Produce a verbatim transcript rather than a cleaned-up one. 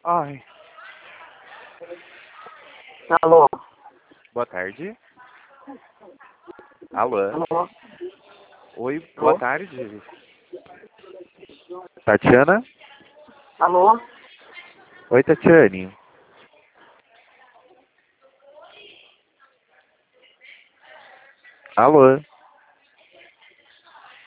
Ai. Alô? Boa tarde. Alô? Alô? Oi, boa Alô? tarde. Tatiana? Alô? Oi, Tatiane. Alô?